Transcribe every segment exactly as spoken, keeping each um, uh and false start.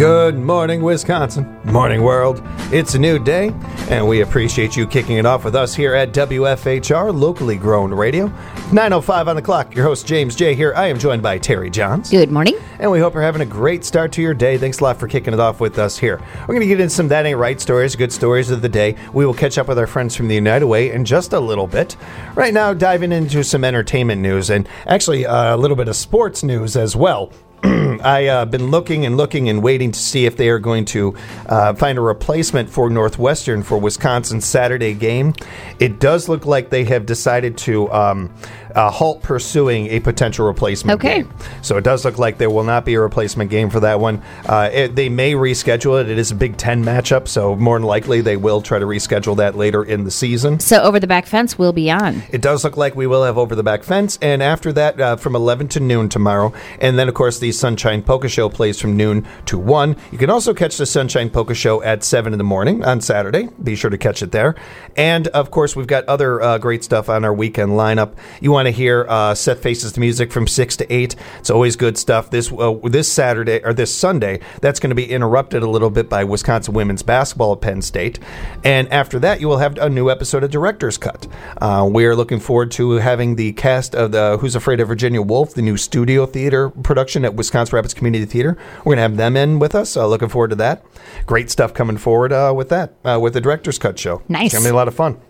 Good morning, Wisconsin. Morning, world. It's a new day, and we appreciate you kicking it off with us here at W F H R, locally grown radio. nine oh five on the clock. Your host, James J. here. I am joined by Terry Johns. Good morning. And we hope you're having a great start to your day. Thanks a lot for kicking it off with us here. We're going to get into some That Ain't Right stories, good stories of the day. We will catch up with our friends from the United Way in just a little bit. Right now, diving into some entertainment news and actually uh, a little bit of sports news as well. I've uh, been looking and looking and waiting to see if they are going to uh, find a replacement for Northwestern for Wisconsin's Saturday game. It does look like they have decided to um, uh, halt pursuing a potential replacement okay. game. So it does look like there will not be a replacement game for that one. Uh, it, they may reschedule it. It is a Big Ten matchup, so more than likely they will try to reschedule that later in the season. So Over the Back Fence will be on. It does look like we will have Over the Back Fence, and after that, uh, from eleven to noon tomorrow, and then, of course, the Sunshine Polka Show plays from noon to one. You can also catch the Sunshine Polka Show at seven in the morning on Saturday. Be sure to catch it there. And, of course, we've got other uh, great stuff on our weekend lineup. You want to hear uh, Set Faces to Music from six to eight. It's always good stuff. This uh, this Saturday, or this Sunday, that's going to be interrupted a little bit by Wisconsin women's basketball at Penn State. And after that, you will have a new episode of Director's Cut. Uh, we're looking forward to having the cast of the Who's Afraid of Virginia Woolf, the new studio theater production at Wisconsin Rapids Community Theater. We're going to have them in with us. Uh, looking forward to that. Great stuff coming forward uh, with that, uh, with the Director's Cut show. Nice. It's going to be a lot of fun.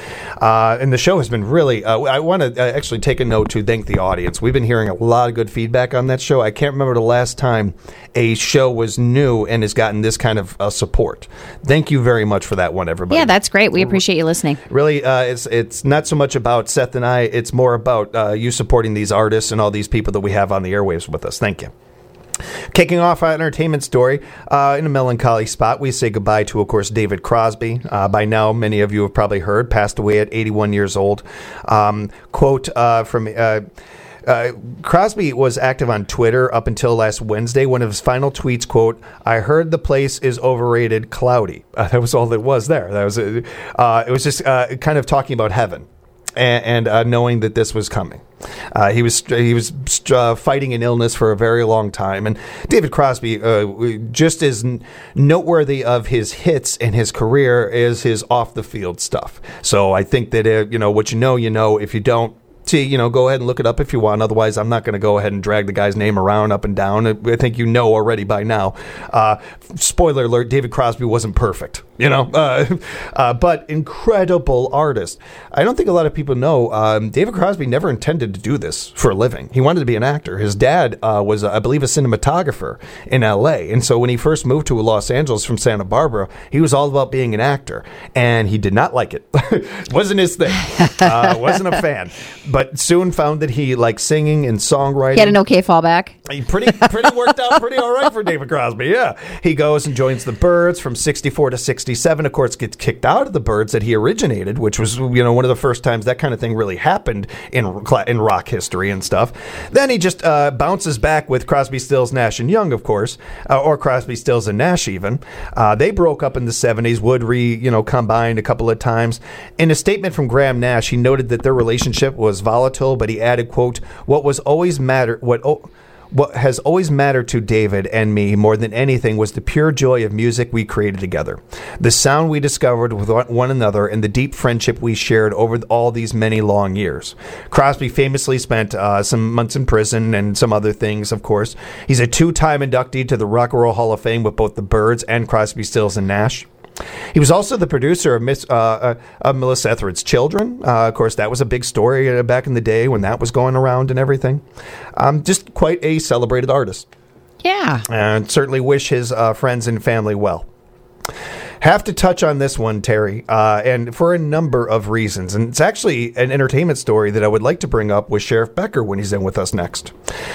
Uh, and the show has been really, uh, I want to uh, actually take a note to thank the audience. We've been hearing a lot of good feedback on that show. I can't remember the last time a show was new and has gotten this kind of uh, support. Thank you very much for that one, everybody. Yeah, that's great. We appreciate you listening. Really, uh, it's it's not so much about Seth and I. It's more about uh, you supporting these artists and all these people that we have on the airwaves with us. Thank you. Kicking off our entertainment story, uh, in a melancholy spot, we say goodbye to, of course, David Crosby. Uh, by now, many of you have probably heard, passed away at eighty-one years old. Um, quote uh, from... Uh, Uh, Crosby was active on Twitter up until last Wednesday. One of his final tweets, quote, "I heard the place is overrated, cloudy." Uh, that was all that was there. That was uh, uh, it was just uh, kind of talking about heaven and, and uh, knowing that this was coming. Uh, he was he was uh, fighting an illness for a very long time, and David Crosby, uh, just as n- noteworthy of his hits in his career is his off the field stuff. So I think that uh, you know what you know, you know. If you don't, See, you know, go ahead and look it up if you want. Otherwise, I'm not going to go ahead and drag the guy's name around up and down. I think you know already by now. Uh, spoiler alert, David Crosby wasn't perfect, you know, uh, uh, but incredible artist. I don't think a lot of people know um, David Crosby never intended to do this for a living. He wanted to be an actor. His dad uh, was, uh, I believe, a cinematographer in L A. And so when he first moved to Los Angeles from Santa Barbara, he was all about being an actor. And he did not like it. Wasn't his thing. Uh, wasn't a fan. But soon found that he liked singing and songwriting. He had an okay fallback. He pretty pretty worked out pretty all right for David Crosby, yeah. He goes and joins the Byrds from sixty-four to sixty-seven. Of course, gets kicked out of the Byrds that he originated, which was, you know, one of the first times that kind of thing really happened in in rock history and stuff. Then he just uh, bounces back with Crosby, Stills, Nash and Young, of course, uh, or Crosby, Stills and Nash even. Uh, they broke up in the seventies, would re, you know, combined a couple of times. In a statement from Graham Nash, he noted that their relationship was volatile, but he added, quote, "What was always matter what oh, what has always mattered to David and me more than anything was the pure joy of music we created together, the sound we discovered with one another, and the deep friendship we shared over all these many long years." Crosby famously spent uh, some months in prison and some other things, of course. He's a two-time inductee to the Rock and Roll Hall of Fame with both the Byrds and Crosby, Stills, and Nash. He was also the producer of, Miss, uh, uh, of Melissa Etheridge's Children. Uh, of course, that was a big story uh, back in the day when that was going around and everything. Um, just quite a celebrated artist. Yeah. And certainly wish his uh, friends and family well. Have to touch on this one, Terry, uh, and for a number of reasons. And it's actually an entertainment story that I would like to bring up with Sheriff Becker when he's in with us next.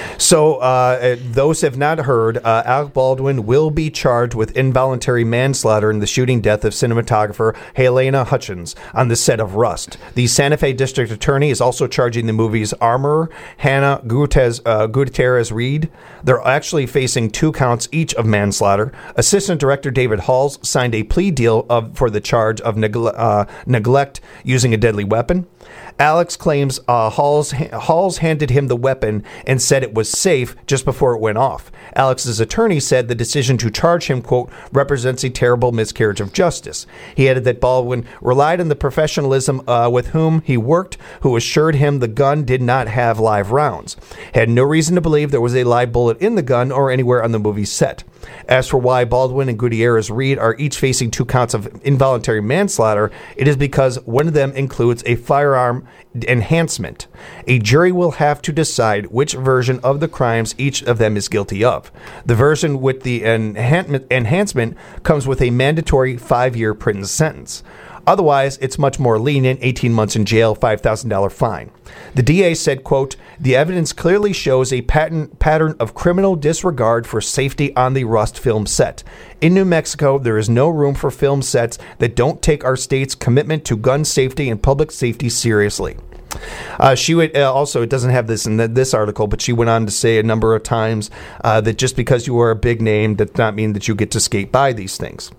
So uh, those have not heard, uh, Alec Baldwin will be charged with involuntary manslaughter in the shooting death of cinematographer Helena Hutchins on the set of Rust. The Santa Fe District Attorney is also charging the movie's armorer, Hannah Gutierrez, uh, Gutierrez Reed. They're actually facing two counts each of manslaughter. Assistant Director David Halls signed a plea deal of, for the charge of negle- uh, neglect using a deadly weapon. Alex claims uh, Halls, Halls handed him the weapon and said it was safe just before it went off. Alex's attorney said the decision to charge him, quote, represents a terrible miscarriage of justice. He added that Baldwin relied on the professionalism uh, with whom he worked, who assured him the gun did not have live rounds. Had no reason to believe there was a live bullet in the gun or anywhere on the movie set. As for why Baldwin and Gutierrez Reed are each facing two counts of involuntary manslaughter, it is because one of them includes a firearm enhancement. A jury will have to decide which version of the crimes each of them is guilty of. The version with the enhan- enhancement comes with a mandatory five-year prison sentence. Otherwise, it's much more lenient, eighteen months in jail, five thousand dollars fine. The D A said, quote, the evidence clearly shows a pattern, pattern of criminal disregard for safety on the Rust film set. In New Mexico, there is no room for film sets that don't take our state's commitment to gun safety and public safety seriously. Uh, she would uh, also, it doesn't have this in the, this article, but she went on to say a number of times uh, that just because you are a big name does not mean that you get to skate by these things.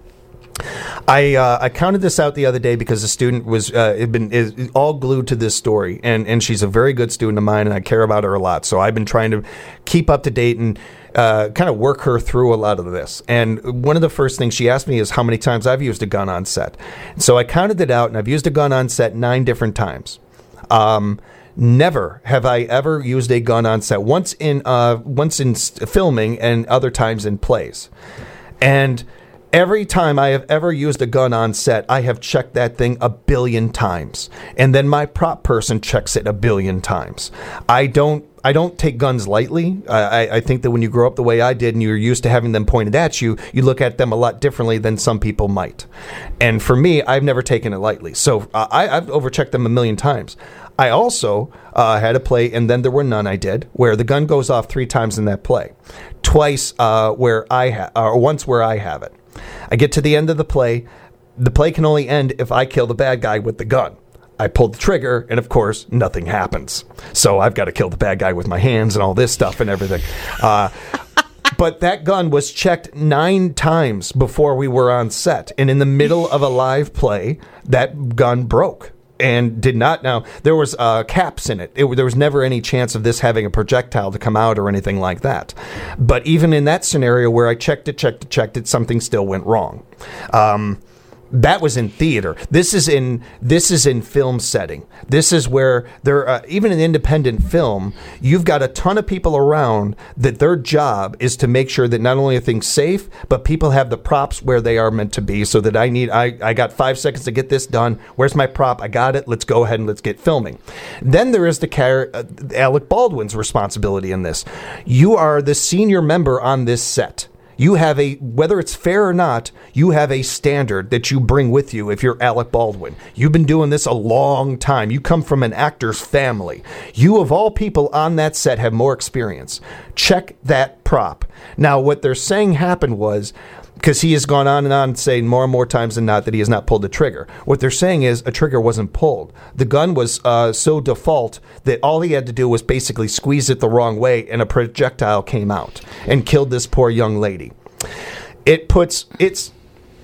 I uh, I counted this out the other day because a student was uh, had been is all glued to this story, and, and she's a very good student of mine, and I care about her a lot. So I've been trying to keep up to date and uh, kind of work her through a lot of this. And one of the first things she asked me is how many times I've used a gun on set. So I counted it out, and I've used a gun on set nine different times. Um, never have I ever used a gun on set. Once in uh, once in filming, and other times in plays, and every time I have ever used a gun on set, I have checked that thing a billion times. And then my prop person checks it a billion times. I don't I don't take guns lightly. I, I think that when you grow up the way I did and you're used to having them pointed at you, you look at them a lot differently than some people might. And for me, I've never taken it lightly. So uh, I, I've overchecked them a million times. I also uh, had a play, and then there were none I did, where the gun goes off three times in that play. Twice uh, where I ha- or once where I have it. I get to the end of the play. The play can only end if I kill the bad guy with the gun. I pull the trigger, and of course, nothing happens. So I've got to kill the bad guy with my hands and all this stuff and everything. Uh, but that gun was checked nine times before we were on set. And in the middle of a live play, that gun broke. And did not. Now, there was uh, caps in it. it. There was never any chance of this having a projectile to come out or anything like that. But even in that scenario where I checked it, checked it, checked it, something still went wrong. Um, that was in theater. This is in this is in film setting. This is where there, uh, even in independent film, you've got a ton of people around that their job is to make sure that not only are things safe, but people have the props where they are meant to be. So that I need, I, I got five seconds to get this done. Where's my prop? I got it. Let's go ahead and let's get filming. Then there is the car- uh, Alec Baldwin's responsibility in this. You are the senior member on this set. You have a, whether it's fair or not, you have a standard that you bring with you if you're Alec Baldwin. You've been doing this a long time. You come from an actor's family. You, of all people on that set, have more experience. Check that prop. Now, what they're saying happened was, because he has gone on and on saying more and more times than not that he has not pulled the trigger. What they're saying is a trigger wasn't pulled. The gun was uh, so default that all he had to do was basically squeeze it the wrong way, and a projectile came out and killed this poor young lady. It puts, it's,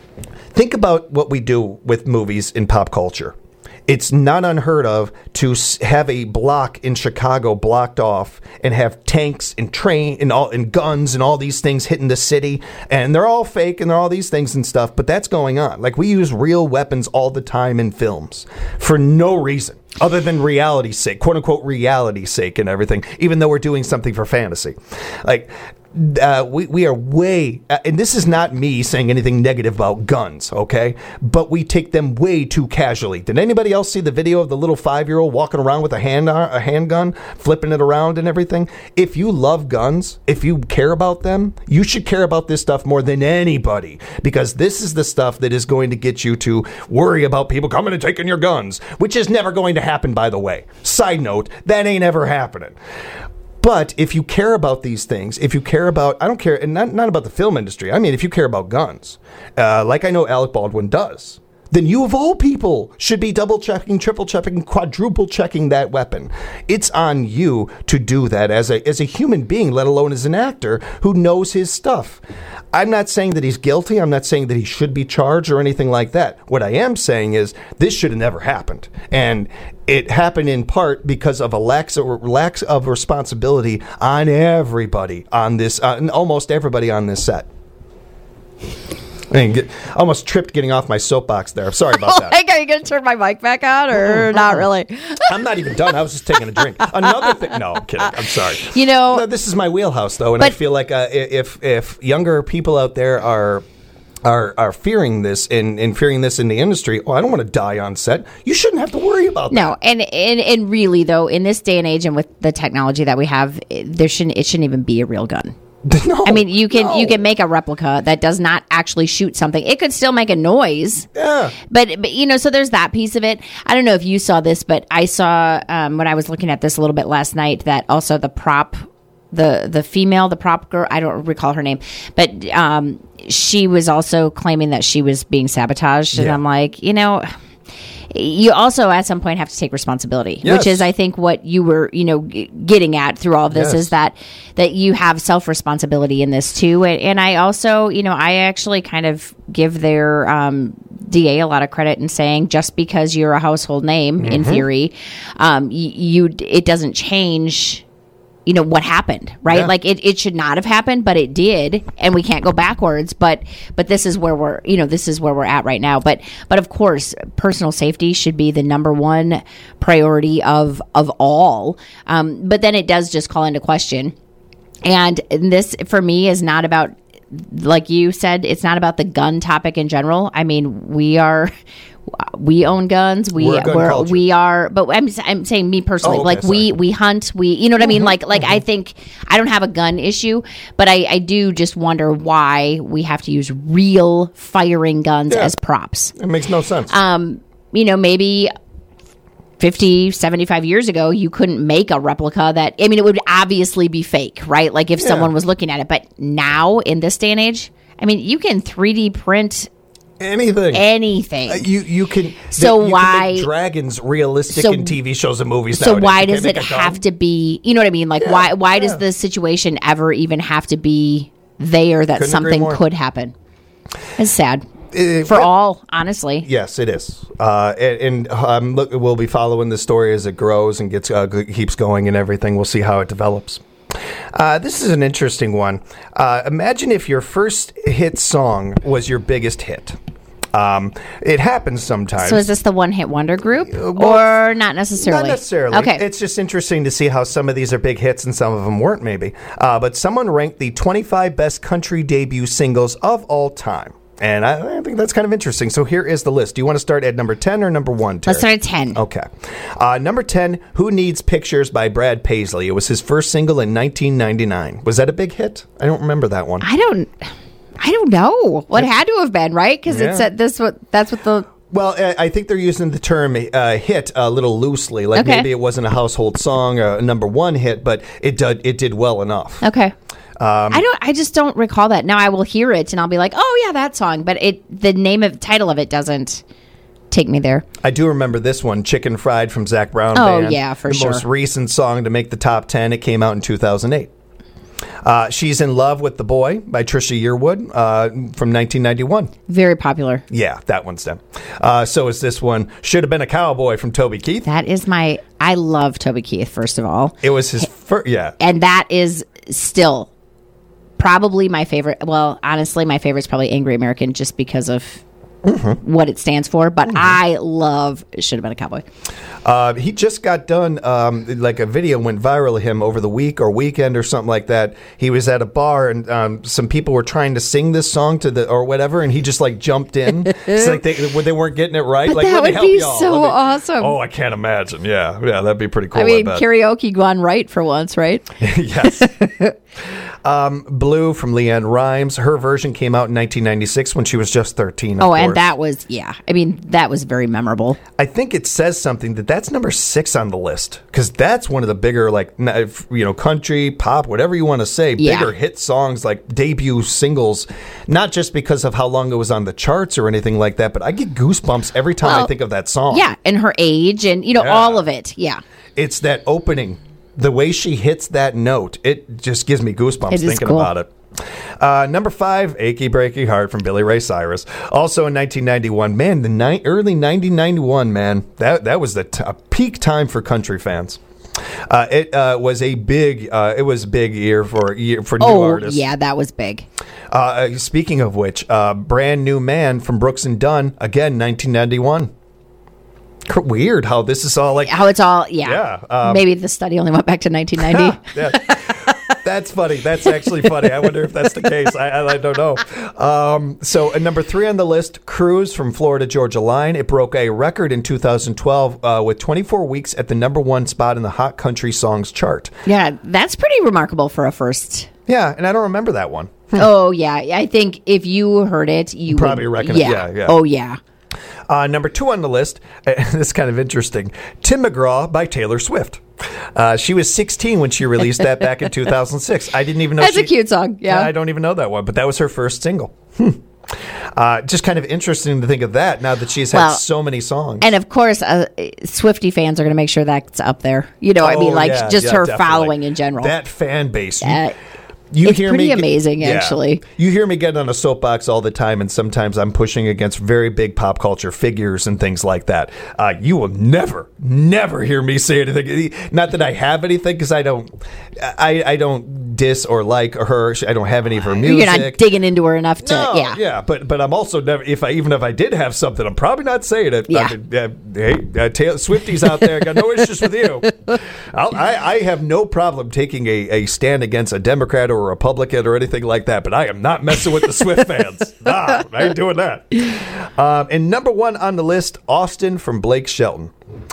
think about what we do with movies in pop culture. It's not unheard of to have a block in Chicago blocked off and have tanks and train and all and guns and all these things hitting the city, and they're all fake and they're all these things and stuff, but that's going on. Like, we use real weapons all the time in films for no reason other than reality's sake, quote unquote reality's sake and everything, even though we're doing something for fantasy. Like, Uh, we, we are way, uh, and this is not me saying anything negative about guns, okay? But we take them way too casually. Did anybody else see the video of the little five-year-old walking around with a hand a handgun, flipping it around and everything? If you love guns, if you care about them, you should care about this stuff more than anybody, because this is the stuff that is going to get you to worry about people coming and taking your guns, which is never going to happen, by the way. Side note, that ain't ever happening. But if you care about these things, if you care about, I don't care, and not, not about the film industry, I mean, if you care about guns, uh, like I know Alec Baldwin does, then you of all people should be double checking, triple checking, quadruple checking that weapon. It's on you to do that as a as a human being, let alone as an actor who knows his stuff. I'm not saying that he's guilty. I'm not saying that he should be charged or anything like that. What I am saying is this should have never happened. And it happened in part because of a lack of, lack of responsibility on everybody on this, uh, almost everybody on this set. I mean, get, almost tripped getting off my soapbox there. Sorry about Oh, that. hey, are you going to turn my mic back on or not really? I'm not even done. I was just taking a drink. Another thing. No, I'm kidding. I'm sorry. You know, No, this is my wheelhouse, though, and I but- feel like uh, if if younger people out there are are are fearing this and, and fearing this in the industry, oh, I don't want to die on set. You shouldn't have to worry about that. No, and, and and really though, in this day and age, and with the technology that we have, it- there shouldn't it shouldn't even be a real gun. No, I mean, you can no. you can make a replica that does not actually shoot something. It could still make a noise. Yeah. But, but you know, so there's that piece of it. I don't know if you saw this, but I saw um, when I was looking at this a little bit last night that also the prop, the the female, the prop girl, I don't recall her name, but um, she was also claiming that she was being sabotaged, and Yeah. I'm like, you know. You also at some point have to take responsibility, Yes. which is, I think, what you were, you know, g- getting at through all of this Yes. is that that you have self responsibility in this too. And, and I also, you know, I actually kind of give their um, D A a lot of credit in saying just because you're a household name in theory, um, y- you it doesn't change. You know what happened, right? Yeah. Like it, it should not have happened, but it did, and we can't go backwards. But but this is where we're, you know, this is where we're at right now. But but of course, personal safety should be the number one priority of of all. Um, but then it does just call into question, and this for me is not about, like you said, it's not about the gun topic in general. I mean, we are. We own guns. We We're a gun we're, culture. we are, but I'm I'm saying me personally. Oh, okay, like we sorry. we hunt. We you know what I mean. Like like I think I don't have a gun issue, but I I do just wonder why we have to use real firing guns Yeah. as props. It makes no sense. Um, you know, maybe fifty, seventy-five years ago, you couldn't make a replica that, I mean, it would obviously be fake, right? Like if Yeah. someone was looking at it. But now, in this day and age, I mean, you can three D print Anything. anything. Uh, you you can So you can why- make dragons realistic So- in T V shows and movies? So nowadays. why You does can't it make a have gun? to be, you know what I mean? Like Yeah, why why does yeah. the situation ever even have to be there that Couldn't agree something more. could happen? It's sad. Uh, For but- all, honestly. Yes, it is, uh, and, and um, look, we'll be following the story as it grows and gets uh, g- keeps going and everything. We'll see how it develops. Uh, this is an interesting one. Uh, imagine if your first hit song was your biggest hit. Um, it happens sometimes. So is this the one hit wonder group well, or not necessarily? Not necessarily. Okay. It's just interesting to see how some of these are big hits and some of them weren't, maybe. Uh, but someone ranked the twenty-five best country debut singles of all time. And I, I think that's kind of interesting. So here is the list. Do you want to start at number ten or number one, Terry? Let's start at ten. Okay. Uh, number ten, Who Needs Pictures by Brad Paisley. It was his first single in nineteen ninety-nine. Was that a big hit? I don't remember that one. I don't I don't know. What had to have been, right? Because Yeah. it's at this what that's what the Well, I I think they're using the term uh, hit a little loosely. Like Okay. maybe it wasn't a household song, or a number one hit, but it did, it did well enough. Okay. Um, I don't I just don't recall that. Now I will hear it and I'll be like, "Oh yeah, that song," but it the name of title of it doesn't take me there. I do remember this one, Chicken Fried from Zac Brown Oh, Band. yeah, for the sure. most recent song to make the top ten. It came out in two thousand eight. Uh, She's in Love with the Boy by Trisha Yearwood uh, from nineteen ninety-one. Very popular. Yeah, that one's done. Uh, so is this one, Should Have Been a Cowboy from Toby Keith. That is my I love Toby Keith first of all. It was his first, yeah. And that is still probably my favorite. Well, honestly, my favorite is probably Angry American just because of Mm-hmm. what it stands for. But I love Should Have Been a Cowboy. Uh, he just got done, um, like a video went viral of him over the week or weekend or something like that. He was at a bar and um, some people were trying to sing this song to the or whatever, and he just like jumped in. It's like they, they weren't getting it right. But like, that let me would help be y'all. so Let me- awesome. Oh, I can't imagine. Yeah, yeah, that'd be pretty cool. I mean, bet. karaoke gone right for once, right? Yes. um, Blue from Leanne Rimes. Her version came out in nineteen ninety-six when she was just thirteen. of Oh, and And that was, yeah, I mean, that was very memorable. I think it says something that that's number six on the list because that's one of the bigger, like, you know, country, pop, whatever you want to say, Yeah. bigger hit songs, like debut singles, not just because of how long it was on the charts or anything like that, but I get goosebumps every time Well, I think of that song. Yeah, and her age and, you know, Yeah. all of it. Yeah. It's that opening. The way she hits that note, it just gives me goosebumps It is thinking cool. about it. Uh, number five, Achy Breaky Heart from Billy Ray Cyrus. Also in nineteen ninety-one. Man, the ni- early nineteen ninety-one, man. That that was the t- a peak time for country fans. Uh, it uh, was a big, uh, it was a big year for year for new Oh, artists. yeah, that was big. Uh, speaking of which, uh, Brand New Man from Brooks and Dunn, again, nineteen ninety-one. Weird how this is all like... How it's all, yeah. Yeah, um, Maybe the study only went back to nineteen ninety. Yeah. That's funny. That's actually funny. I wonder if that's the case. I, I, I don't know. Um, so at number three on the list, Cruise from Florida Georgia Line. It broke a record in two thousand twelve uh, with twenty-four weeks at the number one spot in the Hot Country Songs chart. Yeah, that's pretty remarkable for a first. Yeah, and I don't remember that one. Oh, yeah. I think if you heard it, you Probably would, reckon it. yeah. Yeah, yeah. Oh, yeah. Uh, number two on the list, uh, this is kind of interesting, Tim McGraw by Taylor Swift. Uh, she was sixteen when she released that back in two thousand six. I didn't even know That's she, a cute song, yeah. I don't even know that one, but that was her first single. Hmm. Uh, just kind of interesting to think of that now that she's had Well, so many songs. And of course, uh, Swiftie fans are going to make sure that's up there. You know, I mean, Oh, like yeah, just yeah, her definitely. following in general. That fan base. You- That- You It's hear pretty me get- amazing, yeah. actually. You hear me get on a soapbox all the time, and sometimes I'm pushing against very big pop culture figures and things like that. Uh, you will never, never hear me say anything. Not that I have anything, because I don't, I, I don't diss or like her. I don't have any of her music. You're not digging into her enough to, No, yeah. yeah, but but I'm also never. If I even if I did have something, I'm probably not saying it. Yeah. I mean, uh, hey, uh, Taylor, Swifties out there, got no issues with you. I'll, I I have no problem taking a, a stand against a Democrat or a Republican or anything like that, but I am not messing with the Swift fans. Nah, I ain't doing that. Um, and number one on the list, Austin from Blake Shelton.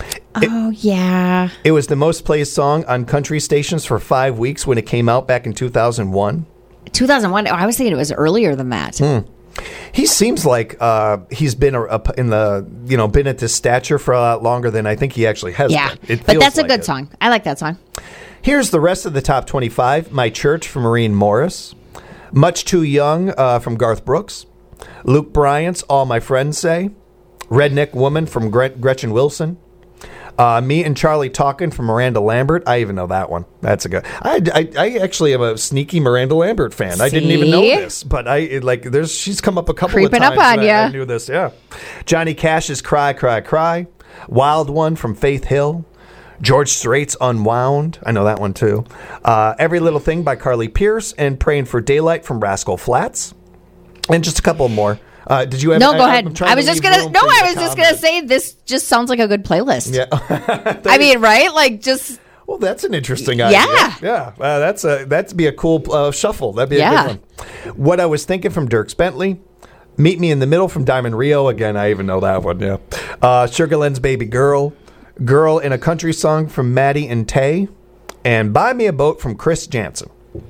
Oh, yeah. It was the most played song on country stations for five weeks when it came out back in two thousand one. two thousand one. Oh, I was thinking it was earlier than that. Hmm. He seems like uh, he's been a, a, in the you know been at this stature for a lot longer than I think he actually has. Yeah. Been. It But feels that's a like good it. song. I like that song. Here's the rest of the top twenty-five. My Church from Maureen Morris. Much Too Young uh, from Garth Brooks. Luke Bryant's All My Friends Say. Redneck Woman from Gre- Gretchen Wilson. Uh, Me and Charlie Talkin' from Miranda Lambert. I even know that one. That's a good. I, I, I actually am a sneaky Miranda Lambert fan. I didn't even know See? this, but I it, like. There's she's come up a couple Creeping of up times. on and I, I ya. knew this. Yeah. Johnny Cash's Cry Cry Cry. Wild One from Faith Hill. George Strait's Unwound. I know that one too. Uh, Every Little Thing by Carly Pierce and Praying for Daylight from Rascal Flatts. And just a couple more. Uh, did you have? No, I, go I'm ahead. trying I was to just leave gonna. room No, for you I to was just gonna comment. say this just sounds like a good playlist. Yeah. I mean, right? Like just Well, that's an interesting idea. Yeah. Yeah. Uh, that's a that'd be a cool uh, shuffle. That'd be Yeah. a good one. What I Was Thinking from Dierks Bentley. Meet Me in the Middle from Diamond Rio. Again, I even know that one. Yeah. Uh, Sugarland's Baby Girl. Girl in a Country Song from Maddie and Tay. And Buy Me a Boat from Chris Jansen.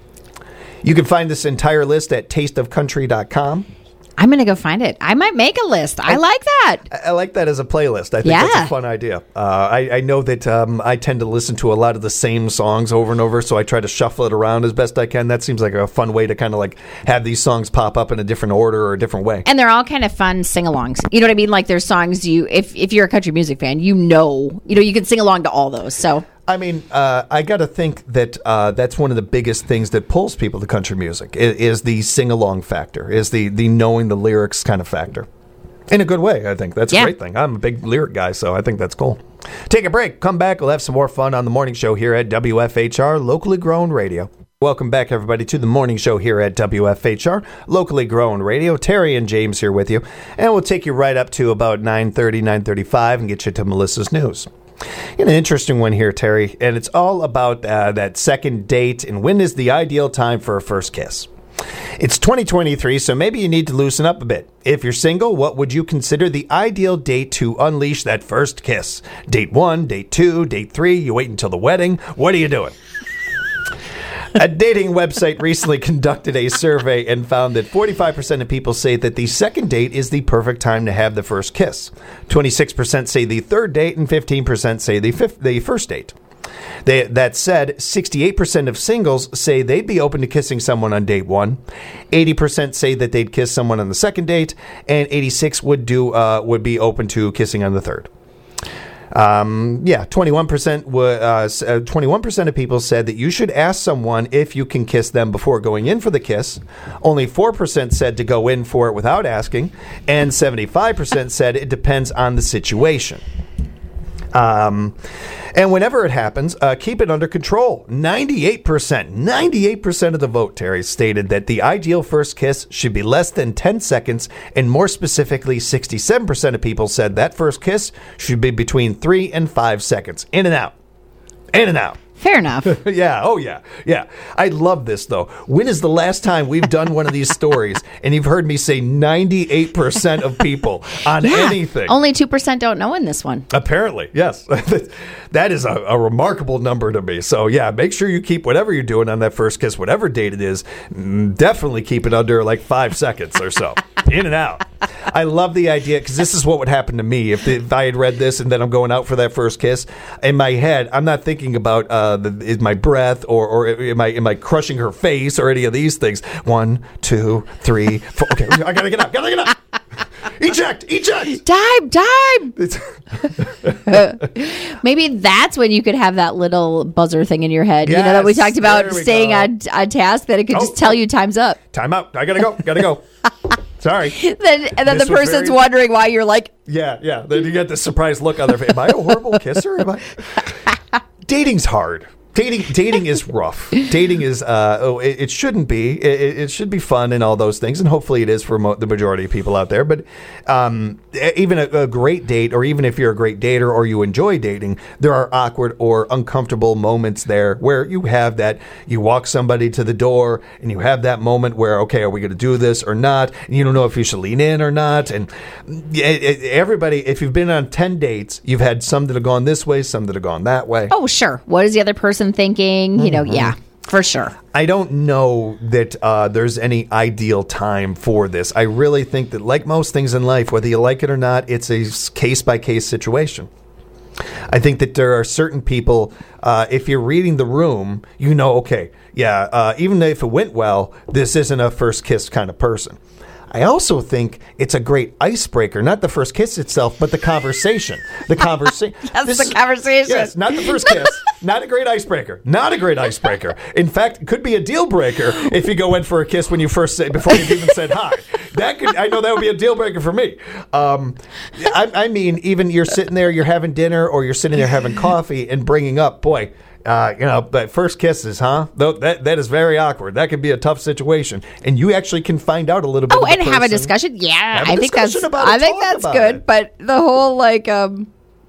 You can find this entire list at taste of country dot com. I'm gonna go find it. I might make a list. I, like that. I I like that as a playlist. I think that's Yeah. a fun idea. Uh, I, I know that um, I tend to listen to a lot of the same songs over and over, so I try to shuffle it around as best I can. That seems like a fun way to kind of like have these songs pop up in a different order or a different way. And they're all kind of fun sing-alongs. You know what I mean? Like there's songs you, if if you're a country music fan, you know, you know, you can sing along to all those. So I mean, uh, I got to think that uh, that's one of the biggest things that pulls people to country music is, is the sing-along factor, is the, the knowing the lyrics kind of factor. In a good way, I think. That's a Yeah. great thing. I'm a big lyric guy, so I think that's cool. Take a break. Come back. We'll have some more fun on the morning show here at W F H R, locally grown radio. Welcome back, everybody, to the morning show here at W F H R, locally grown radio. Terry and James here with you, and we'll take you right up to about nine thirty, nine thirty-five and get you to Melissa's News. An interesting one here, Terry, and it's all about uh, that second date and when is the ideal time for a first kiss. It's twenty twenty-three, so maybe you need to loosen up a bit. If you're single, what would you consider the ideal date to unleash that first kiss? Date one, date two, date three, you wait until the wedding. What are you doing? A dating website recently conducted a survey and found that forty-five percent of people say that the second date is the perfect time to have the first kiss. twenty-six percent say the third date, and fifteen percent say the fifth, the first date. They, that said, sixty-eight percent of singles say they'd be open to kissing someone on date one. eighty percent say that they'd kiss someone on the second date, and eighty-six would do uh, would be open to kissing on the third. Um, yeah, twenty-one percent w- uh, twenty-one percent of people said that you should ask someone if you can kiss them before going in for the kiss. Only four percent said to go in for it without asking, and seventy-five percent said it depends on the situation. Um, and whenever it happens, uh, keep it under control. ninety-eight percent, ninety-eight percent of the vote, Terry, stated that the ideal first kiss should be less than ten seconds. And more specifically, sixty-seven percent of people said that first kiss should be between three and five seconds. In and out. In and out. Fair enough. Yeah. Oh, yeah. Yeah. I love this, though. When is the last time we've done one of these stories and you've heard me say ninety-eight percent of people on Yeah. anything? Only two percent don't know in this one. Apparently, yes. That is a, a remarkable number to me. So, yeah, make sure you keep whatever you're doing on that first kiss, whatever date it is, mm, definitely keep it under like five seconds or so. In and out. I love the idea because this is what would happen to me if, if I had read this and then I'm going out for that first kiss. In my head, I'm not thinking about uh, the, is my breath or, or am I am I crushing her face or any of these things. One, two, three, four. Okay, I gotta get up. Gotta get up. Eject! Eject! Time, time. Maybe that's when you could have that little buzzer thing in your head. Yes, you know that we talked about there we staying go. on, on task, that it could Oh, just tell oh. you time's up. Time out. I gotta go. Gotta go. Sorry. Then and then This the was person's very- wondering why you're like, Yeah, yeah. Then you get the surprised look on their face. Am I a horrible kisser? Am I? Dating's hard. Dating, dating is rough. Dating is, uh, oh, it, it shouldn't be. It, it should be fun and all those things, and hopefully it is for mo- the majority of people out there. But um, even a, a great date, or even if you're a great dater or you enjoy dating, there are awkward or uncomfortable moments there where you have that. You walk somebody to the door, and you have that moment where, okay, are we going to do this or not? And you don't know if you should lean in or not. And it, it, everybody, if you've been on ten dates, you've had some that have gone this way, some that have gone that way. oh, sure. What is the other person thinking? You know, yeah, for sure. I don't know that uh, there's any ideal time for this. I really think that, like most things in life, whether you like it or not, it's a case-by-case situation. I think that there are certain people, uh, if you're reading the room, you know, okay, yeah, uh, even if it went well, this isn't a first kiss kind of person. I also think it's a great icebreaker, not the first kiss itself, but the conversation. The conversation. That's the conversation. Yes, not the first kiss. Not a great icebreaker. Not a great icebreaker. In fact, it could be a deal breaker if you go in for a kiss when you first say, before you've even said hi. That could, I know that would be a deal breaker for me. Um, I, I mean, even you're sitting there, you're having dinner, or you're sitting there having coffee and bringing up, boy, Uh, you know, but first kisses, huh? Though that that is very awkward. That can be a tough situation, and you actually can find out a little bit. Oh, of the and have a person. discussion. Yeah, Have a I think that's. discussion about it, I think talk that's about good. it. But the whole like, um,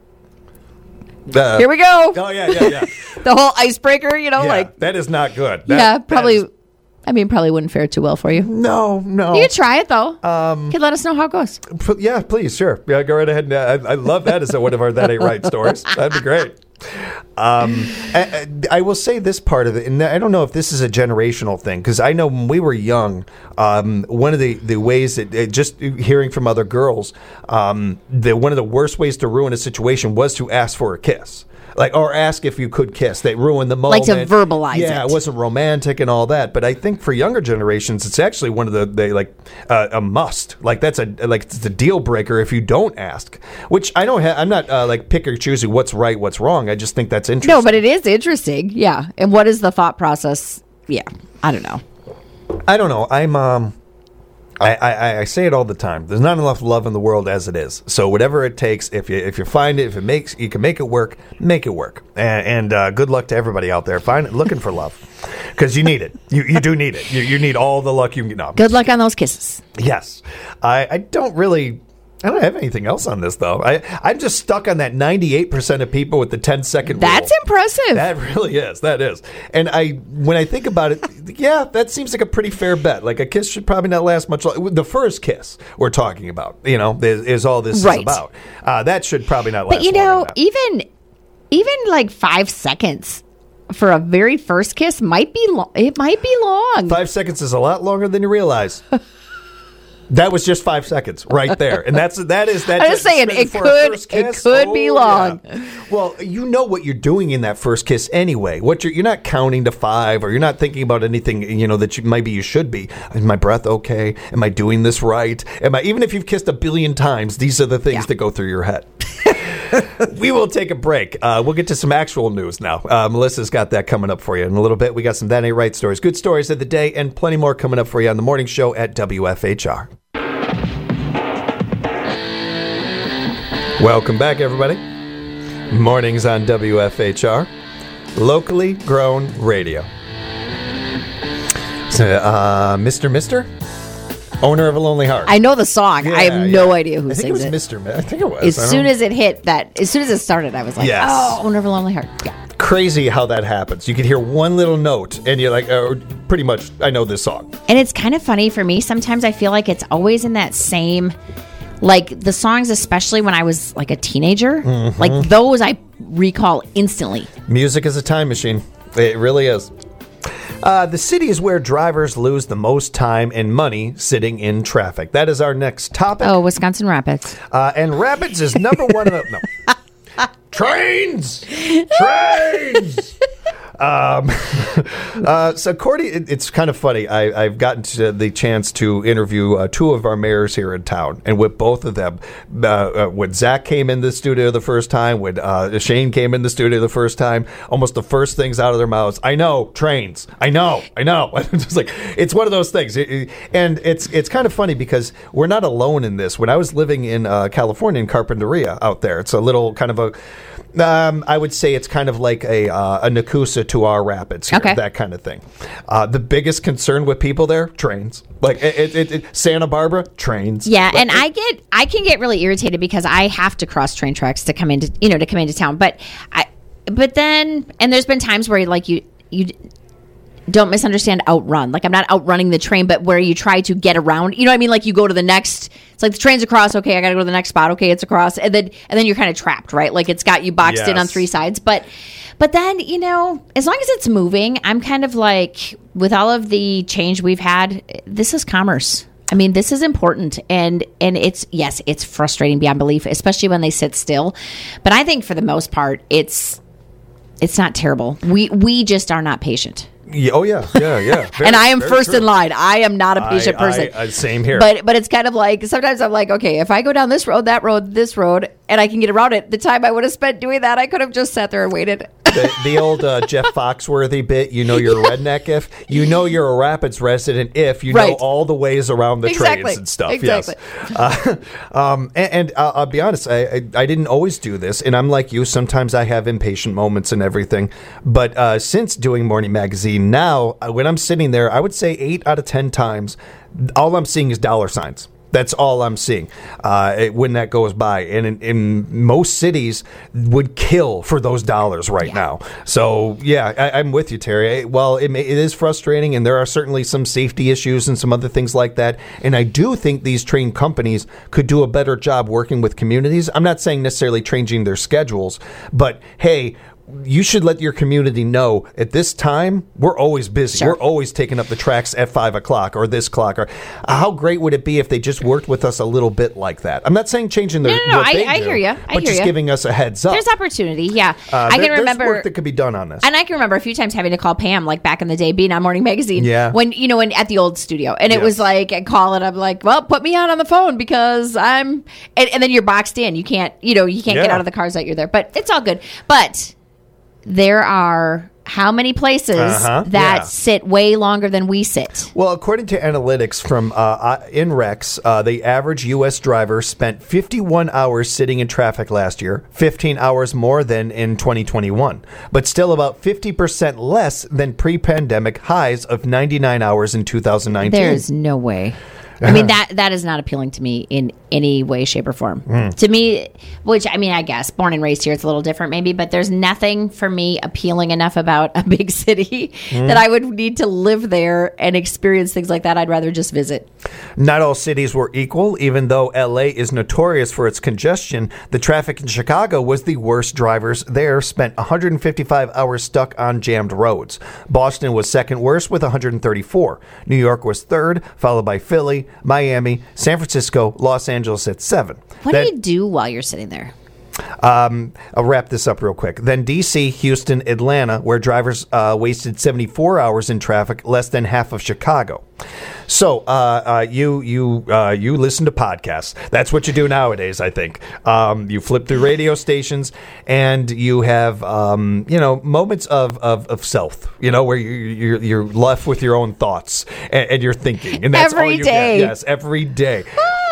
Uh, here we go. Oh yeah, yeah, yeah. The whole icebreaker. You know, yeah, like that is not good. That, yeah, that probably. is- I mean, probably wouldn't fare too well for you. no, no. You could try it though. Um, you could let us know how it goes. P- Yeah, please, sure. Yeah, go right ahead. I, I love that as a, one of our That Ain't Right stories. That'd be great. Um, I, I will say this part of it, and I don't know if this is a generational thing, because I know when we were young, um, one of the, the ways that, uh, just hearing from other girls, um, the, one of the worst ways to ruin a situation was to ask for a kiss. Like, or ask if you could kiss. They ruin the moment. Like to verbalize yeah, it. it wasn't romantic and all that. But I think for younger generations, it's actually one of the they like uh, a must. Like that's a like it's a deal breaker if you don't ask. Which I don't. Ha- I'm not uh, like pick or choosing what's right, what's wrong. I just think that's interesting. No, but it is interesting. Yeah. And what is the thought process? Yeah. I don't know. I don't know. I'm um. I, I, I say it all the time. There's not enough love in the world as it is. So whatever it takes, if you if you find it, if it makes you can make it work, make it work. And, and uh, good luck to everybody out there. Find it, looking for love, because you need it. You you do need it. You you need all the luck you can get. No, Good luck on those kisses. yes, I I don't really. I don't have anything else on this though. I I'm just stuck on that ninety-eight percent of people with the ten second rule. That's impressive. That really is. That is. And I, when I think about it, yeah, that seems like a pretty fair bet. Like a kiss should probably not last much longer. The first kiss we're talking about, you know, is, is all this Right. is about. Uh, that should probably not last But you longer know, than that. even even like five seconds for a very first kiss might be long. It might be long. Five seconds is a lot longer than you realize. That was just five seconds right there, and that's that is that. I'm just saying it could it could oh, be long. Yeah. Well, you know what you're doing in that first kiss anyway. What you're you're not counting to five, or you're not thinking about anything. You know that you, maybe you should be. Is my breath okay? Am I doing this right? Am I? Even if you've kissed a billion times, these are the things Yeah. that go through your head. We will take a break. Uh, we'll get to some actual news now. Uh, Melissa's got that coming up for you in a little bit. We got some That Ain't Right stories, good stories of the day, and plenty more coming up for you on the morning show at W F H R. Welcome back, everybody. Mornings on W F H R, locally grown radio. So, uh, Mister Mister, owner of a lonely heart. I know the song. I have no yeah. idea who I think sings it was it. Mister Mi- I think it was. As I don't soon know. as it hit that, as soon as it started, I was like, Yes. "Oh, owner of a lonely heart." Yeah. Crazy how that happens. You can hear one little note, and you're like, oh, pretty much, I know this song. And it's kind of funny for me. Sometimes I feel like it's always in that same, like the songs, especially when I was like a teenager. Mm-hmm. Like those, I recall instantly. Music is a time machine. It really is. Uh, the city is where drivers lose the most time and money sitting in traffic. That is our next topic. Oh, Wisconsin Rapids. Uh, and Rapids is number one. Of the, no. Trains! Trains! Um, uh, so, Cordy, it, it's kind of funny. I, I've gotten to the chance to interview uh, two of our mayors here in town, and with both of them, uh, uh, when Zach came in the studio the first time, when uh, Shane came in the studio the first time, almost the first things out of their mouths, I know, trains. I know, I know. It's like, it's one of those things. It, it, and it's it's kind of funny because we're not alone in this. When I was living in uh, California, in Carpinteria out there, it's a little kind of a, um, I would say it's kind of like a, uh, a Nakusa to our Rapids here, Okay. that kind of thing. Uh, the biggest concern with people there, trains. Like it, it, it, Santa Barbara, trains. Yeah, Like, and it- I get I can get really irritated because I have to cross train tracks to come into you know to come into town. But I but then and there's been times where like you you don't misunderstand outrun. Like I'm not outrunning the train, but where you try to get around. You know what I mean? Like you go to the next. It's like the train's across. Okay, I got to go to the next spot. Okay, it's across, and then and then you're kind of trapped, right? Like it's got you boxed in on Yes. three sides. But but then you know, as long as it's moving, I'm kind of like with all of the change we've had. This is commerce. I mean, this is important, and and it's yes, it's frustrating beyond belief, especially when they sit still. But I think for the most part, it's it's not terrible. We we just are not patient. Yeah, oh yeah, yeah, yeah. Very- And I am very first true. in line. I am not a patient I- person. I- I- same here. But but it's kind of like sometimes I'm like, okay, if I go down this road, that road, this road, and I can get around it, the time I would have spent doing that, I could have just sat there and waited. the, the old uh, Jeff Foxworthy bit, you know you're a redneck if. You know you're a Rapids resident if you know Right. all the ways around the Exactly. trains and stuff. Exactly. Yes. Uh, um, and and uh, I'll be honest, I, I, I didn't always do this, and I'm like you. Sometimes I have impatient moments and everything. But uh, since doing Morning Magazine, now uh, when I'm sitting there, I would say eight out of ten times, all I'm seeing is dollar signs. That's all I'm seeing uh, it- when that goes by. And in, in most cities would kill for those dollars right Yeah. now. So, yeah, I, I'm with you, Terry. I- Well, it, may, it is frustrating, and there are certainly some safety issues and some other things like that. And I do think these train companies could do a better job working with communities. I'm not saying necessarily changing their schedules, but, hey, you should let your community know at this time we're always busy. Sure. We're always taking up the tracks at five o'clock or this clock. Or how great would it be if they just worked with us a little bit like that? I'm not saying changing their. No, no, no, what I- they I do, hear ya. I but hear just ya. giving us a heads up. There's opportunity, yeah. Uh, I there- can there's remember work that could be done on this. And I can remember a few times having to call Pam, like back in the day, being on Morning Magazine. Yeah. When, you know, when at the old studio. And it Yes. was like, I call it, I'm like, well, put me on on the phone because I'm, and, and then you're boxed in. You can't, you know, you can't get Yeah. out of the cars that you're there. But it's all good. But there are how many places Uh-huh. that Yeah. sit way longer than we sit? Well, according to analytics from uh, uh, INREX, uh, the average U S driver spent fifty-one hours sitting in traffic last year, fifteen hours more than in twenty twenty-one, but still about fifty percent less than pre-pandemic highs of ninety-nine hours in two thousand nineteen. There's no way. I mean, that that is not appealing to me in any way, shape, or form. To me, which, I mean, I guess, born and raised here, it's a little different maybe, but there's nothing for me appealing enough about a big city that I would need to live there and experience things like that. I'd rather just visit. Not all cities were equal. Even though L A is notorious for its congestion, the traffic in Chicago was the worst. Drivers there spent one hundred fifty-five hours stuck on jammed roads. Boston was second worst with one hundred thirty-four. New York was third, followed by Philly, Miami, San Francisco, Los Angeles at seven. What That- do you do while you're sitting there? Um, I'll wrap this up real quick. Then D C, Houston, Atlanta, where drivers uh, wasted seventy-four hours in traffic, less than half of Chicago. So uh, uh, you you uh, you listen to podcasts. That's what you do nowadays, I think. Um, you flip through radio stations, and you have um, you know moments of, of, of self. You know where you, you're you're left with your own thoughts and, and you're thinking, and that's Every all you day. get. Yes, every day.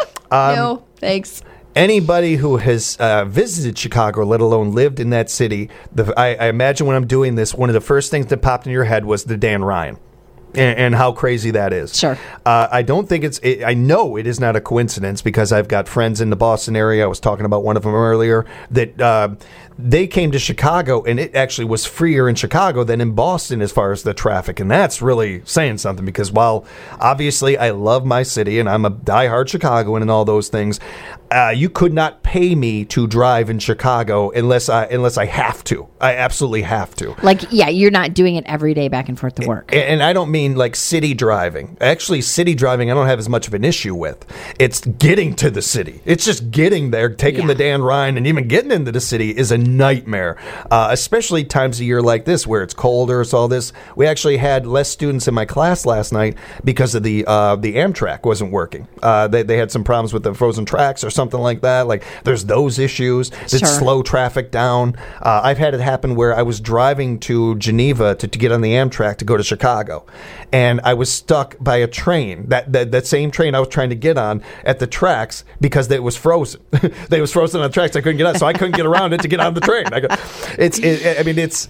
No, thanks. Anybody who has uh, visited Chicago, let alone lived in that city, the, I, I imagine when I'm doing this, one of the first things that popped in your head was the Dan Ryan. And, and how crazy that is. Sure. Uh, I don't think it's, it, I know it is not a coincidence because I've got friends in the Boston area. I was talking about one of them earlier that uh, they came to Chicago and it actually was freer in Chicago than in Boston as far as the traffic. And that's really saying something because while obviously I love my city and I'm a diehard Chicagoan and all those things, uh, you could not pay me to drive in Chicago unless I, unless I have to. I absolutely have to. Like, yeah, you're not doing it every day back and forth to work. And I don't mean like city driving. Actually, city driving I don't have as much of an issue with. It's getting to the city. It's just getting there, taking Yeah. the Dan Ryan, and even getting into the city is a nightmare, uh, especially times of year like this where it's colder, it's all this. We actually had less students in my class last night because of the uh, the Amtrak wasn't working. Uh, they, they had some problems with the frozen tracks or something like that. Like there's those issues that Sure. slow traffic down. Uh, I've had it happen where I was driving to Geneva to, to get on the Amtrak to go to Chicago. And I was stuck by a train, that, that that same train I was trying to get on at the tracks because it was frozen. They was frozen on the tracks. I couldn't get on, so I couldn't get around it to get on the train. I go, it's, it, I mean, it's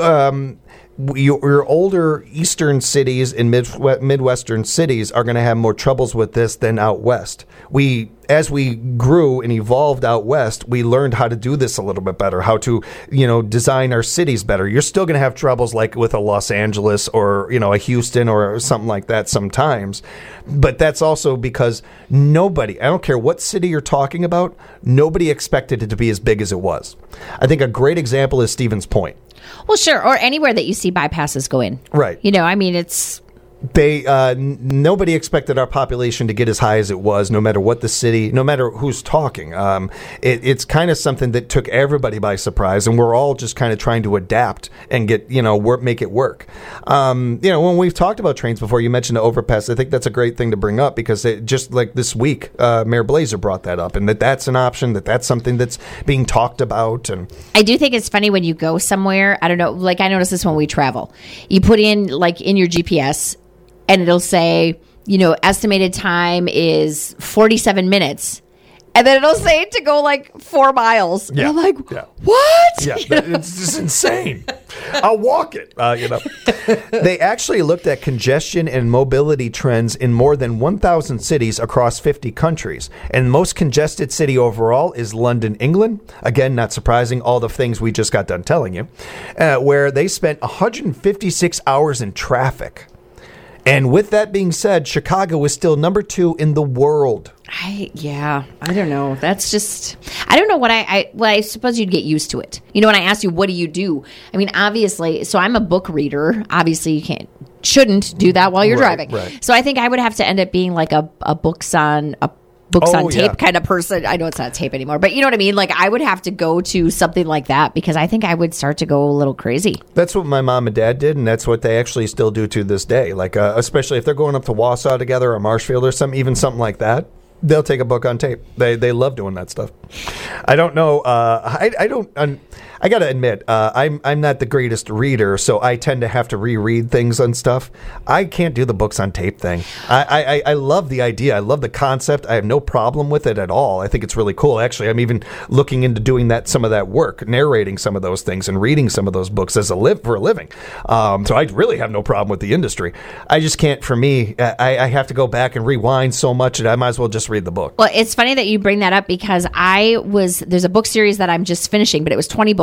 um, your, your older eastern cities and mid, midwestern cities are going to have more troubles with this than out west. We, as we grew and evolved out west, we learned how to do this a little bit better, how to, you know, design our cities better. You're still going to have troubles like with a Los Angeles or, you know, a Houston or something like that sometimes. But that's also because nobody, I don't care what city you're talking about, nobody expected it to be as big as it was. I think a great example is Stevens Point. Well, sure. Or anywhere that you see bypasses go in. Right. You know, I mean, it's... They uh, n- nobody expected our population to get as high as it was, no matter what the city, no matter who's talking. Um, it, it's kind of something that took everybody by surprise, and we're all just kind of trying to adapt and get you know work, make it work. Um, you know, when we've talked about trains before, you mentioned the overpass. I think that's a great thing to bring up because it, just like this week, uh, Mayor Blazer brought that up, and that that's an option, that that's something that's being talked about. And I do think it's funny when you go somewhere. I don't know. Like I notice this when we travel. You put in like in your G P S. And it'll say, you know, estimated time is forty-seven minutes. And then it'll say to go like four miles. Yeah. And I'm like, Yeah. what? Yeah, that, it's just insane. I'll walk it. Uh, you know, they actually looked at congestion and mobility trends in more than one thousand cities across fifty countries. And the most congested city overall is London, England. Again, not surprising, all the things we just got done telling you, uh, where they spent one hundred fifty-six hours in traffic. And with that being said, Chicago is still number two in the world. I yeah, I don't know. That's just I don't know what I, I well, I suppose you'd get used to it. You know, when I ask you what do you do? I mean, obviously, so I'm a book reader. Obviously, you can't shouldn't do that while you're Right, driving. right. So I think I would have to end up being like a, a books on a books Oh, on tape yeah. kind of person. I know it's not tape anymore, but you know what I mean? Like I would have to go to something like that because I think I would start to go a little crazy. That's what my mom and dad did, and that's what they actually still do to this day. Like, uh, especially if they're going up to Wausau together or Marshfield or something, even something like that, they'll take a book on tape. They they love doing that stuff. I don't know. Uh, I I don't. I'm, I got to admit, uh, I'm I'm not the greatest reader, so I tend to have to reread things and stuff. I can't do the books on tape thing. I, I, I love the idea. I love the concept. I have no problem with it at all. I think it's really cool. Actually, I'm even looking into doing that some of that work, narrating some of those things and reading some of those books as a live for a living. Um, so I really have no problem with the industry. I just can't. For me, I, I have to go back and rewind so much, and I might as well just read the book. Well, it's funny that you bring that up because I was there's a book series that I'm just finishing, but it was twenty books.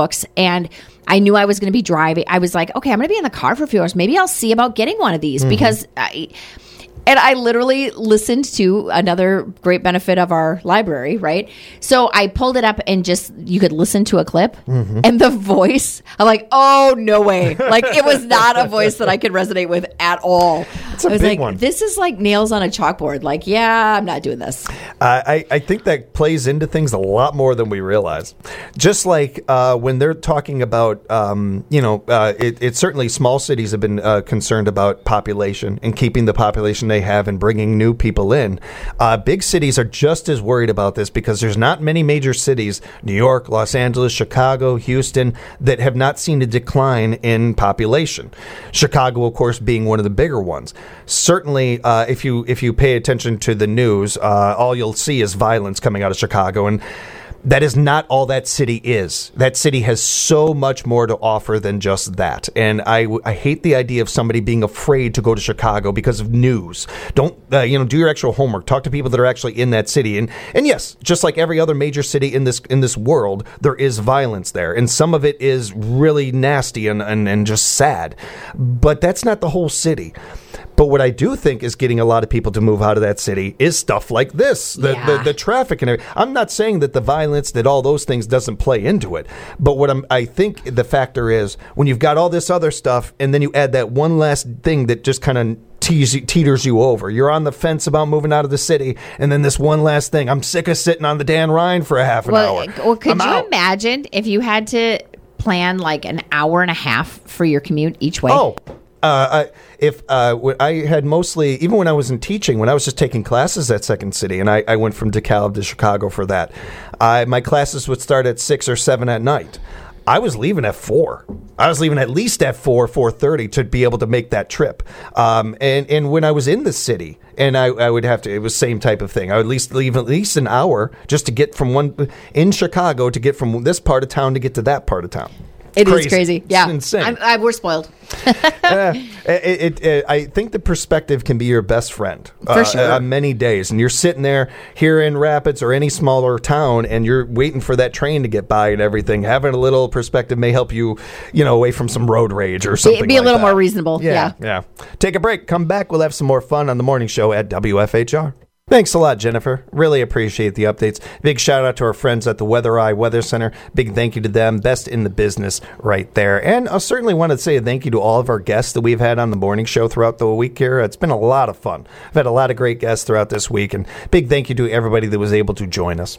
books, and I knew I was going to be driving. I was like, okay, I'm going to be in the car for a few hours. Maybe I'll see about getting one of these mm-hmm. because I, and I literally listened to another great benefit of our library, right? So I pulled it up and just, you could listen to a clip mm-hmm. and the voice, I'm like, oh, no way. Like it was not a voice that I could resonate with at all. It's a I was big like, one. This is like nails on a chalkboard. Like, yeah, I'm not doing this. Uh, I, I think that plays into things a lot more than we realize. Just like uh, when they're talking about, um, you know, uh, it, it certainly small cities have been uh, concerned about population and keeping the population they have and bringing new people in. Uh, big cities are just as worried about this because there's not many major cities, New York, Los Angeles, Chicago, Houston, that have not seen a decline in population. Chicago, of course, being one of the bigger ones. Certainly, uh, if you if you pay attention to the news, uh, all you'll see is violence coming out of Chicago, and that is not all that city is. That city has so much more to offer than just that. And I, I hate the idea of somebody being afraid to go to Chicago because of news. Don't, uh, you know, do your actual homework. Talk to people that are actually in that city. And and yes, just like every other major city in this in this world, there is violence there. And some of it is really nasty and, and, and just sad. But that's not the whole city. But what I do think is getting a lot of people to move out of that city is stuff like this, the, yeah. the, the traffic and everything. I'm not saying that the violence, that all those things doesn't play into it. But what I'm, I think the factor is when you've got all this other stuff and then you add that one last thing that just kind of Tease, teeters you over. You're on the fence about moving out of the city, and then this one last thing. I'm sick of sitting on the Dan Ryan for a half an well, hour. Well, could I'm you out. imagine if you had to plan like an hour and a half for your commute each way? Oh, uh, I, if uh, when I had mostly, even when I was in teaching, when I was just taking classes at Second City, and I, I went from DeKalb to Chicago for that, I, my classes would start at six or seven at night. I was leaving at four. I was leaving at least at four, four thirty to be able to make that trip. Um, and and when I was in the city, and I, I would have to, it was same type of thing. I would at least leave at least an hour just to get from one in Chicago to get from this part of town to get to that part of town. It crazy. is crazy. Yeah, it's insane. I'm, I, we're spoiled. uh, it, it, it, I think the perspective can be your best friend For uh, sure. on many days. And you're sitting there here in Rapids or any smaller town, and you're waiting for that train to get by and everything. Having a little perspective may help you, you know, away from some road rage or something. Be, be like a little that. more reasonable. Yeah, Yeah. yeah. Take a break. Come back. We'll have some more fun on the morning show at W F H R. Thanks a lot, Jennifer. Really appreciate the updates. Big shout out to our friends at the Weather Eye Weather Center. Big thank you to them. Best in the business right there. And I certainly want to say a thank you to all of our guests that we've had on the morning show throughout the week here. It's been a lot of fun. I've had a lot of great guests throughout this week. And big thank you to everybody that was able to join us.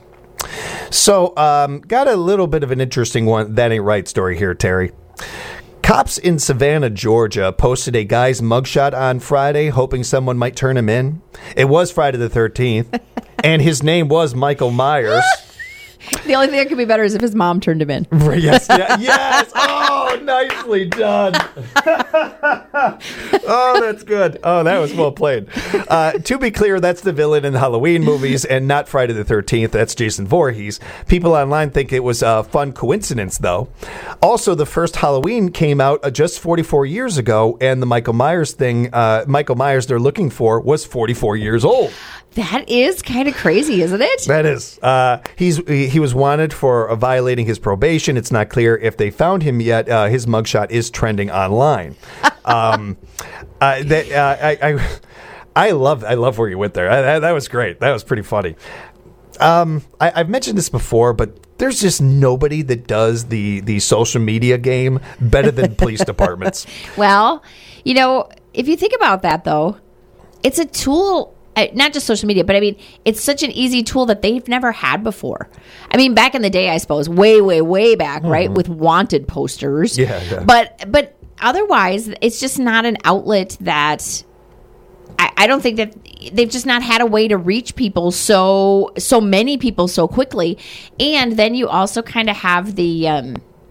So, um, got a little bit of an interesting one. That ain't right story here, Terry. Cops in Savannah, Georgia, posted a guy's mugshot on Friday, hoping someone might turn him in. It was Friday the thirteenth, and his name was Michael Myers. The only thing that could be better is if his mom turned him in. Yes, yeah, yes. Oh, nicely done. Oh, that's good. Oh, that was well played. Uh, to be clear, that's the villain in the Halloween movies and not Friday the thirteenth. That's Jason Voorhees. People online think it was a fun coincidence, though. Also, the first Halloween came out uh, just forty-four years ago, and the Michael Myers thing, uh, Michael Myers they're looking for, was forty-four years old. That is kind of crazy, isn't it? That is. Uh, he's he was wanted for uh, violating his probation. It's not clear if they found him yet. Uh, his mugshot is trending online. um, uh, that uh, I, I I love I love where you went there. I, I, that was great. That was pretty funny. Um, I, I've mentioned this before, but there's just nobody that does the the social media game better than police departments. Well, you know, if you think about that, though, it's a tool. Not just social media, but I mean, it's such an easy tool that they've never had before. I mean, back in the day, I suppose, way, way, way back, mm-hmm. right, with wanted posters. Yeah, yeah. But but otherwise, it's just not an outlet that I, I don't think that they've just not had a way to reach people so so many people so quickly. And then you also kind of have the. Um,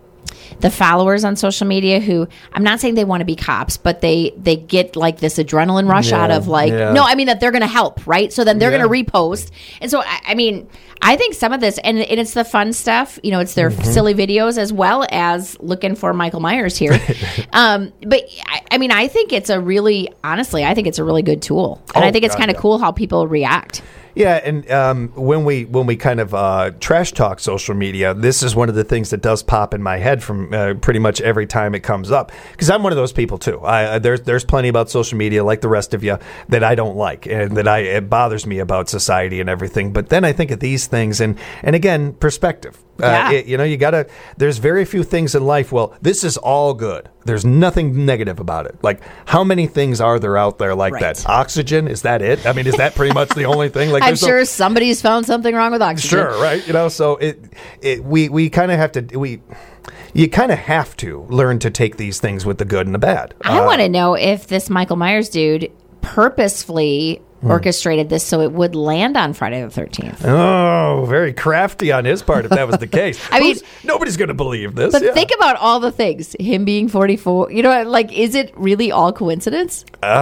the followers on social media who, I'm not saying they want to be cops, but they they get like this adrenaline rush Yeah, out of like, yeah. no, I mean that they're going to help, right? So then they're Yeah. going to repost. And so, I, I mean, I think some of this, and, and it's the fun stuff, you know, it's their Mm-hmm. silly videos as well as looking for Michael Myers here. um, but I, I mean, I think it's a really, honestly, I think it's a really good tool. And Oh, I think it's God, kind of yeah. cool how people react. Yeah, and um, when we when we kind of uh, trash talk social media, this is one of the things that does pop in my head from uh, pretty much every time it comes up, because I'm one of those people too. I, I, there's there's plenty about social media, like the rest of you, that I don't like and that I it bothers me about society and everything. But then I think of these things, and and again, perspective. Yeah. Uh, it, you know, you gotta. There's very few things in life. Well, this is all good. There's nothing negative about it. Like, how many things are there out there like Right. that? Oxygen, is that it? I mean, is that pretty much the only thing? Like, I'm there's no- sure somebody's found something wrong with oxygen. Sure, right? You know, so it, it we we kind of have to we you kind of have to learn to take these things with the good and the bad. I Uh, want to know if this Michael Myers dude purposefully Hmm. orchestrated this so it would land on Friday the thirteenth. Oh, very crafty on his part if that was the case. I mean- Who's- nobody's going to believe this. But yeah. think about all the things. Him being forty-four. You know, like, is it really all coincidence?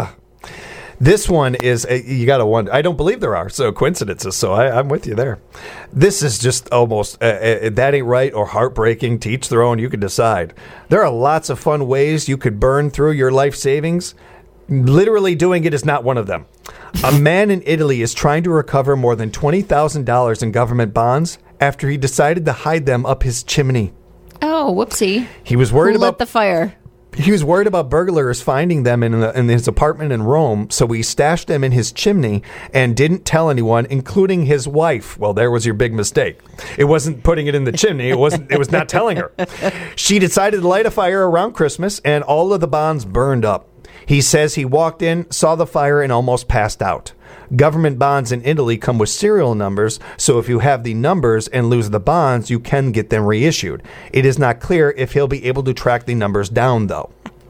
This one is, uh, you got to wonder. I don't believe there are so coincidences, so I, I'm with you there. This is just almost, uh, uh, that ain't right or heartbreaking. To each their own, you can decide. There are lots of fun ways you could burn through your life savings. Literally doing it is not one of them. A man in Italy is trying to recover more than twenty thousand dollars in government bonds after he decided to hide them up his chimney. Oh, whoopsie. He was worried Who lit about the fire? He was worried about burglars finding them in, the, in his apartment in Rome, so he stashed them in his chimney and didn't tell anyone, including his wife. Well, there was your big mistake. It wasn't putting it in the chimney. It wasn't. It was not telling her. She decided to light a fire around Christmas, and all of the bonds burned up. He says he walked in, saw the fire, and almost passed out. Government bonds in Italy come with serial numbers, so if you have the numbers and lose the bonds, you can get them reissued. It is not clear if he'll be able to track the numbers down, though.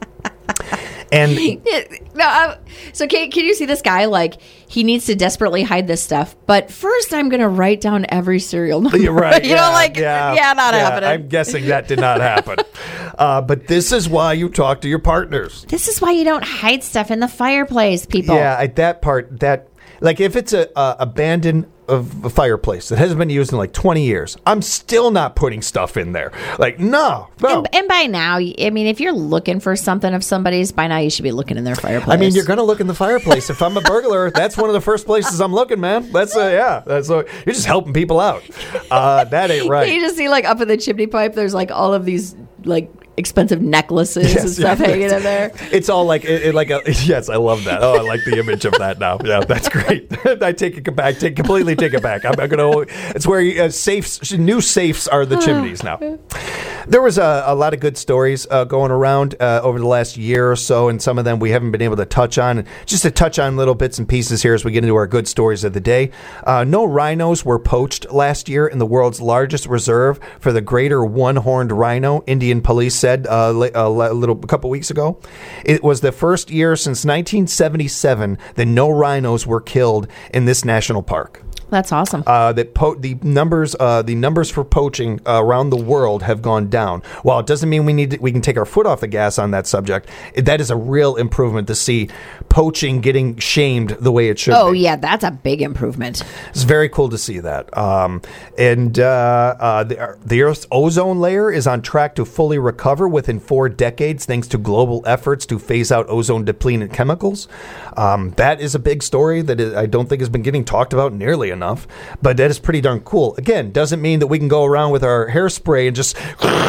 And No, uh, so can, can you see this guy? Like, he needs to desperately hide this stuff. But first, I'm going to write down every serial number. You're right. you yeah, know, like, yeah, yeah, not happening. I'm guessing that did not happen. uh, but this is why you talk to your partners. This is why you don't hide stuff in the fireplace, people. Yeah, I, that part, that, like if it's a, a abandoned of a fireplace that hasn't been used in like twenty years, I'm still not putting stuff in there. Like, no, no. And, and by now, I mean, if you're looking for something of somebody's, by now you should be looking in their fireplace. I mean, you're going to look in the fireplace. If I'm a burglar, that's one of the first places I'm looking, man. That's, uh, yeah. That's, uh, you're just helping people out. Uh, that ain't right. You just see, like, up in the chimney pipe, there's like all of these, like, expensive necklaces Yes, and stuff yeah. hanging in there. It's all like, it, it like a, yes, I love that. Oh, I like the image of that now. Yeah, that's great. I take it back. Take completely take it back. I'm, I'm gonna. It's where you, uh, safes, new safes are the chimneys now. There was a, a lot of good stories uh, going around uh, over the last year or so, and some of them we haven't been able to touch on. Just to touch on little bits and pieces here as we get into our good stories of the day. Uh, no rhinos were poached last year in the world's largest reserve for the greater one-horned rhino. Indian police said uh, a little a couple weeks ago. It was the first year since nineteen seventy-seven that no rhinos were killed in this national park. That's awesome. Uh, that po- the numbers, uh, the numbers for poaching uh, around the world have gone down. While it doesn't mean we need to, we can take our foot off the gas on that subject, it, that is a real improvement to see poaching getting shamed the way it should. Oh, be. yeah, that's a big improvement. It's very cool to see that. Um, and uh, uh, the, the Earth's ozone layer is on track to fully recover within four decades thanks to global efforts to phase out ozone-depleting chemicals. Um, that is a big story that is, I don't think has been getting talked about nearly enough, but that is pretty darn cool. Again, doesn't mean that we can go around with our hairspray and just,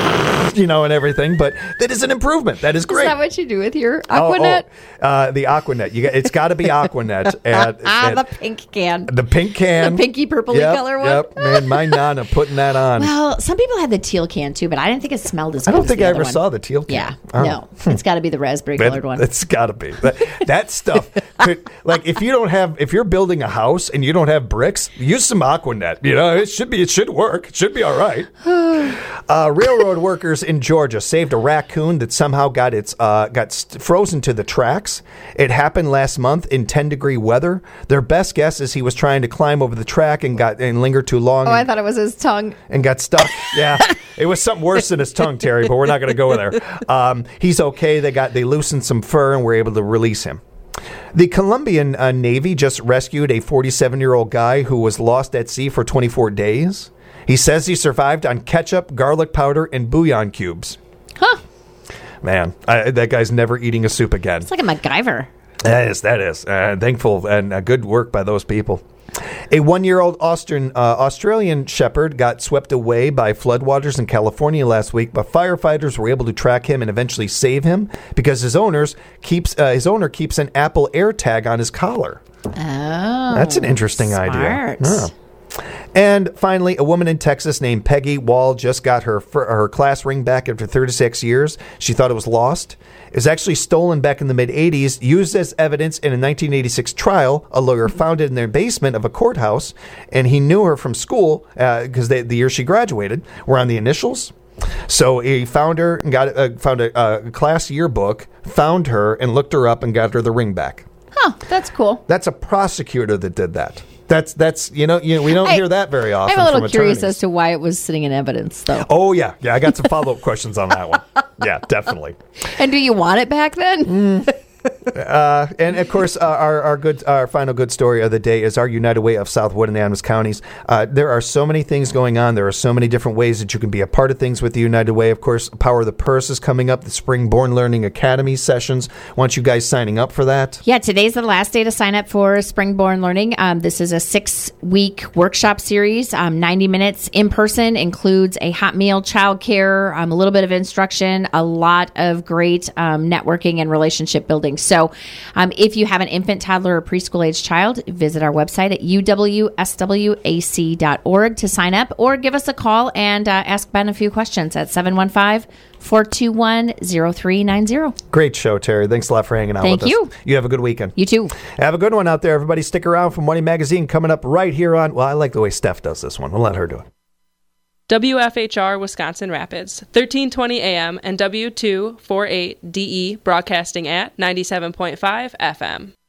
you know, and everything, but that is an improvement. That is great. Is that what you do with your Oh, Aquanet? oh, uh, the Aquanet. You got, it's got to be Aquanet. at, ah, at- the pink can. the pink can. The pinky purpley Yep, color one. Yep, man, my Nana putting that on. Well, some people had the teal can too, but I didn't think it smelled as I good don't as think the I other ever one. saw the teal can. Yeah, Oh. no, it's got to be the raspberry colored one. It's got to be that, that stuff. Could, like if you don't have, if you're building a house and you don't have bricks, use some Aquanet. You know, it should be, it should work. It should be all right. uh, railroad workers in Georgia saved a raccoon that somehow got its uh, got st- frozen to the tracks. It happened last month in ten degree weather. Their best guess is he was trying to climb over the track and got and lingered too long. Oh, and, I thought it was his tongue. and got stuck. Yeah. It was something worse than his tongue, Terry, but we're not going to go there. Um, he's okay. They got they loosened some fur and were able to release him. The Colombian uh, Navy just rescued a forty-seven-year-old guy who was lost at sea for twenty-four days. He says he survived on ketchup, garlic powder, and bouillon cubes. Huh. Man, I, that guy's never eating a soup again. It's like a MacGyver. That is, that is. Uh, thankful and uh, good work by those people. A one-year-old Austrian, uh, Australian shepherd got swept away by floodwaters in California last week, but firefighters were able to track him and eventually save him because his owners keeps uh, his owner keeps an Apple AirTag on his collar. Oh, that's an interesting smart. idea. Yeah. And finally, a woman in Texas named Peggy Wall just got her her class ring back after thirty-six years. She thought it was lost. It was actually stolen back in the mid-eighties, used as evidence in a nineteen eighty-six trial. A lawyer found it in their basement of a courthouse, and he knew her from school because uh, the year she graduated were on the initials. So he found her and got uh, found a, a class yearbook, found her, and looked her up and got her the ring back. Huh, that's cool. That's a prosecutor that did that. That's that's you know you know, we don't I, hear that very often. I'm a little from curious attorneys. as to why it was sitting in evidence, though. Oh yeah, yeah. I got some follow up questions on that one. Yeah, definitely. And do you want it back then? Mm. Uh, and of course, uh, our our good our final good story of the day is our United Way of Southwood and Adams counties. Uh, there are so many things going on. There are so many different ways that you can be a part of things with the United Way. Of course, Power of the Purse is coming up. The Spring Born Learning Academy sessions. Want you guys signing up for that? Yeah, today's the last day to sign up for Springborn Learning. Um, this is a six-week workshop series, um, ninety minutes in person, includes a hot meal, childcare, um, a little bit of instruction, a lot of great um, networking and relationship building. So um, if you have an infant, toddler, or preschool-age child, visit our website at u w s w a c dot org to sign up, or give us a call and uh, ask Ben a few questions at seven one five, four two one, zero three nine zero. Great show, Terry. Thanks a lot for hanging out Thank with you. us. You have a good weekend. You too. Have a good one out there, everybody. Stick around for Money Magazine coming up right here on, well, I like the way Steph does this one. We'll let her do it. W F H R Wisconsin Rapids, thirteen twenty A M and W two forty-eight D E broadcasting at ninety-seven point five F M.